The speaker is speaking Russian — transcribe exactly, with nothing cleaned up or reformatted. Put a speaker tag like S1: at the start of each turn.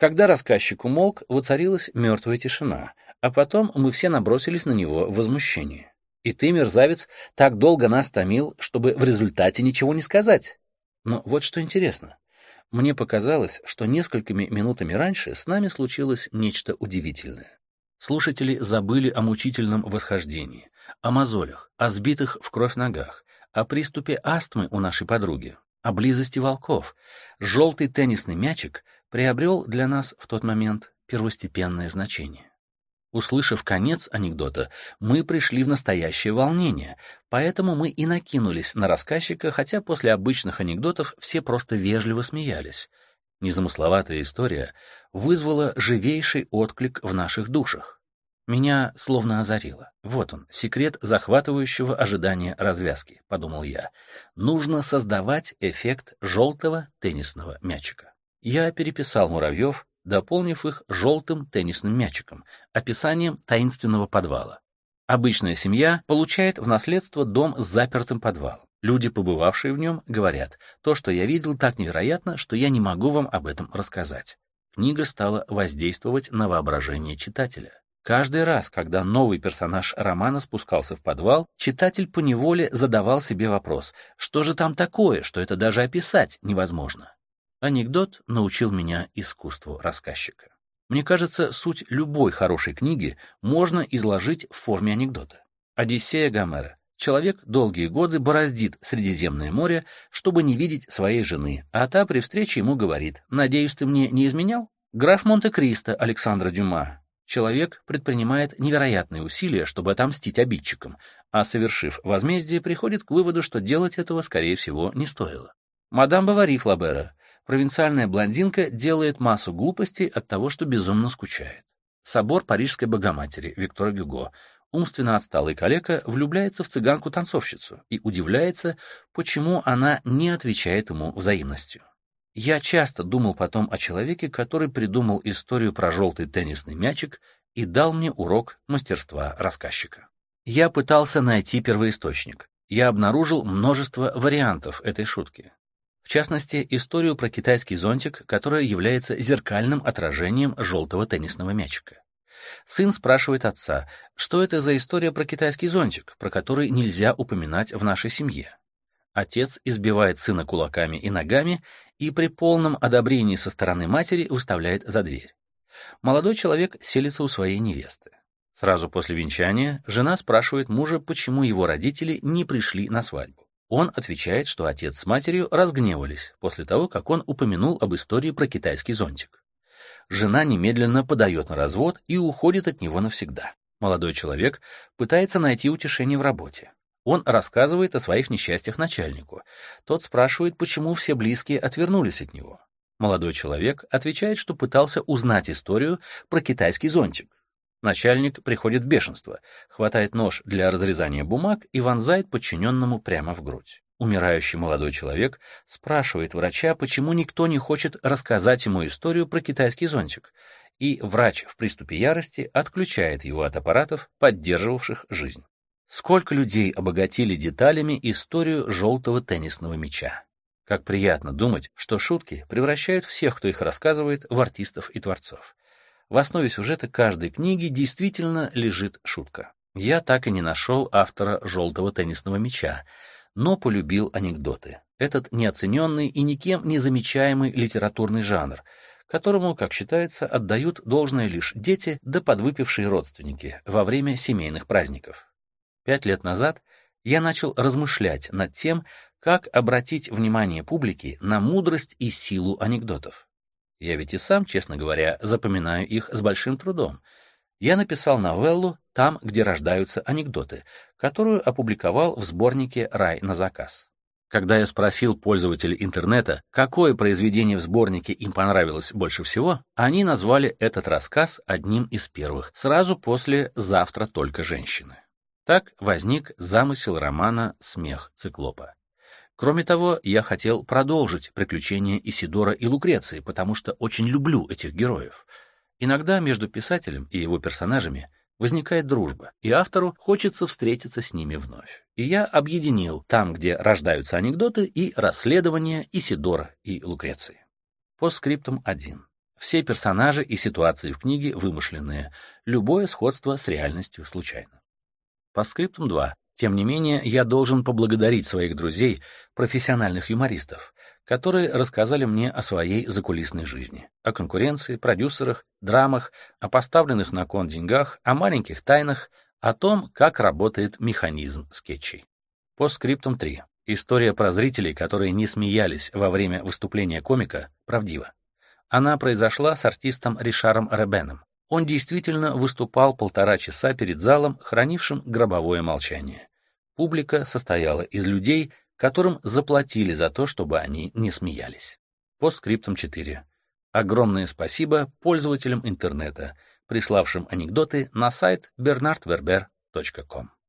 S1: Когда рассказчик умолк, воцарилась мертвая тишина, а потом мы все набросились на него в возмущении. И ты, мерзавец, так долго нас томил, чтобы в результате ничего не сказать. Но вот что интересно. Мне показалось, что несколькими минутами раньше с нами случилось нечто удивительное. Слушатели забыли о мучительном восхождении, о мозолях, о сбитых в кровь ногах, о приступе астмы у нашей подруги, о близости волков. Желтый теннисный мячик приобрел для нас в тот момент первостепенное значение. Услышав конец анекдота, мы пришли в настоящее волнение, поэтому мы и накинулись на рассказчика, хотя после обычных анекдотов все просто вежливо смеялись. Незамысловатая история вызвала живейший отклик в наших душах. Меня словно озарило. Вот он, секрет захватывающего ожидания развязки, подумал я. Нужно создавать эффект желтого теннисного мячика. Я переписал муравьев, дополнив их желтым теннисным мячиком, описанием таинственного подвала. Обычная семья получает в наследство дом с запертым подвалом. Люди, побывавшие в нем, говорят: то, что я видел, так невероятно, что я не могу вам об этом рассказать. Книга стала воздействовать на воображение читателя. Каждый раз, когда новый персонаж романа спускался в подвал, читатель поневоле задавал себе вопрос: что же там такое, что это даже описать невозможно? Анекдот научил меня искусству рассказчика. Мне кажется, суть любой хорошей книги можно изложить в форме анекдота. Одиссея Гомера. Человек долгие годы бороздит Средиземное море, чтобы не видеть своей жены, а та при встрече ему говорит: «Надеюсь, ты мне не изменял?» Граф Монте-Кристо Александра Дюма. Человек предпринимает невероятные усилия, чтобы отомстить обидчикам, а, совершив возмездие, приходит к выводу, что делать этого, скорее всего, не стоило. Мадам Бовари Флабера. Провинциальная блондинка делает массу глупостей от того, что безумно скучает. Собор Парижской Богоматери Виктор Гюго. Умственно отсталый калека влюбляется в цыганку-танцовщицу и удивляется, почему она не отвечает ему взаимностью. Я часто думал потом о человеке, который придумал историю про желтый теннисный мячик и дал мне урок мастерства рассказчика. Я пытался найти первоисточник. Я обнаружил множество вариантов этой шутки. В частности, историю про китайский зонтик, которая является зеркальным отражением желтого теннисного мячика. Сын спрашивает отца, что это за история про китайский зонтик, про который нельзя упоминать в нашей семье. Отец избивает сына кулаками и ногами и при полном одобрении со стороны матери выставляет за дверь. Молодой человек селится у своей невесты. Сразу после венчания жена спрашивает мужа, почему его родители не пришли на свадьбу. Он отвечает, что отец с матерью разгневались после того, как он упомянул об истории про китайский зонтик. Жена немедленно подает на развод и уходит от него навсегда. Молодой человек пытается найти утешение в работе. Он рассказывает о своих несчастьях начальнику. Тот спрашивает, почему все близкие отвернулись от него. Молодой человек отвечает, что пытался узнать историю про китайский зонтик. Начальник приходит в бешенство, хватает нож для разрезания бумаг и вонзает подчиненному прямо в грудь. Умирающий молодой человек спрашивает врача, почему никто не хочет рассказать ему историю про китайский зонтик, и врач в приступе ярости отключает его от аппаратов, поддерживавших жизнь. Сколько людей обогатили деталями историю желтого теннисного мяча. Как приятно думать, что шутки превращают всех, кто их рассказывает, в артистов и творцов. В основе сюжета каждой книги действительно лежит шутка. Я так и не нашел автора желтого теннисного мяча, но полюбил анекдоты. Этот неоцененный и никем не замечаемый литературный жанр, которому, как считается, отдают должное лишь дети да подвыпившие родственники во время семейных праздников. Пять лет назад я начал размышлять над тем, как обратить внимание публики на мудрость и силу анекдотов. Я ведь и сам, честно говоря, запоминаю их с большим трудом. Я написал новеллу «Там, где рождаются анекдоты», которую опубликовал в сборнике «Рай на заказ». Когда я спросил пользователей интернета, какое произведение в сборнике им понравилось больше всего, они назвали этот рассказ одним из первых, сразу после «Завтра только женщины». Так возник замысел романа «Смех циклопа». Кроме того, я хотел продолжить приключения Исидора и Лукреции, потому что очень люблю этих героев. Иногда между писателем и его персонажами возникает дружба, и автору хочется встретиться с ними вновь. И я объединил «Там, где рождаются анекдоты» и расследования Исидора и Лукреции. Постскриптум один. Все персонажи и ситуации в книге вымышленные, любое сходство с реальностью случайно. Постскриптум два. Тем не менее, я должен поблагодарить своих друзей, профессиональных юмористов, которые рассказали мне о своей закулисной жизни, о конкуренции, продюсерах, драмах, о поставленных на кон деньгах, о маленьких тайнах, о том, как работает механизм скетчей. Постскриптум три. История про зрителей, которые не смеялись во время выступления комика, правдива. Она произошла с артистом Ришаром Ребеном. Он действительно выступал полтора часа перед залом, хранившим гробовое молчание. Публика состояла из людей, которым заплатили за то, чтобы они не смеялись. Постскриптум четыре. Огромное спасибо пользователям интернета, приславшим анекдоты на сайт бернард вербер точка ком.